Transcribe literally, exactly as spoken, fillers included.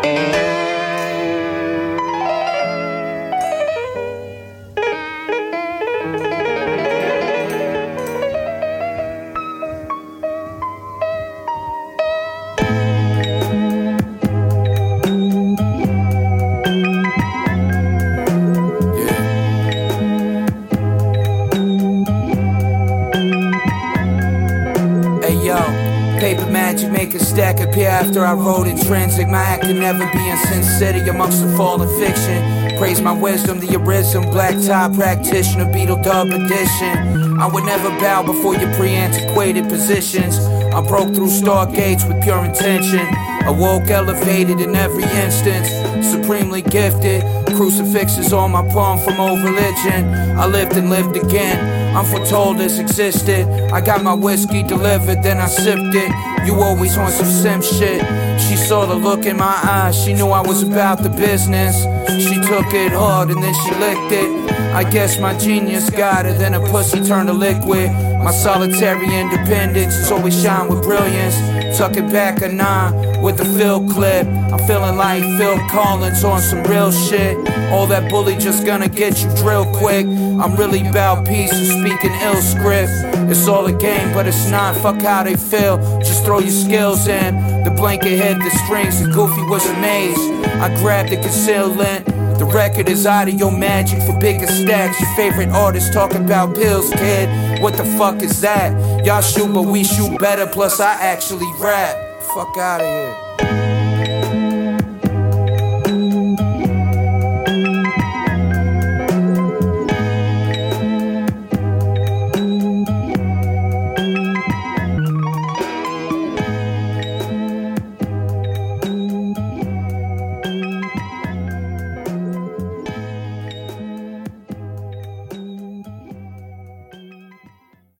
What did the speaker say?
Paper magic, make a stack appear after I wrote intrinsic. My act can never be in Sin City amongst the fallen fiction. Praise my wisdom, the arisen black tie practitioner, Beetle Dub edition. I would never bow before your pre-antiquated positions. I broke through stargates with pure intention. Awoke elevated in every instance, supremely gifted. Crucifixes on my palm from old religion. I lived and lived again. I'm foretold this existed. I got my whiskey delivered, then I sipped it. You always want some sim shit. She saw the look in my eyes, she knew I was about the business. She took it hard and then she licked it. I guess my genius got her, then her pussy turned to liquid. My solitary independence is always shine with brilliance. Tuck it back a nine with the Phil clip. I'm feeling like Phil Collins on some real shit. All that bully just gonna get you drilled quick. I'm really about peace and speaking ill script. It's all a game, but it's not. Fuck how they feel. Just throw your skills in. The blanket hit the strings, and Goofy was amazed. I grabbed the concealant. The record is audio magic for bigger stacks. Your favorite artist talk about pills, kid. What the fuck is that? Y'all shoot, but we shoot better. Plus, I actually rap. Fuck out of here.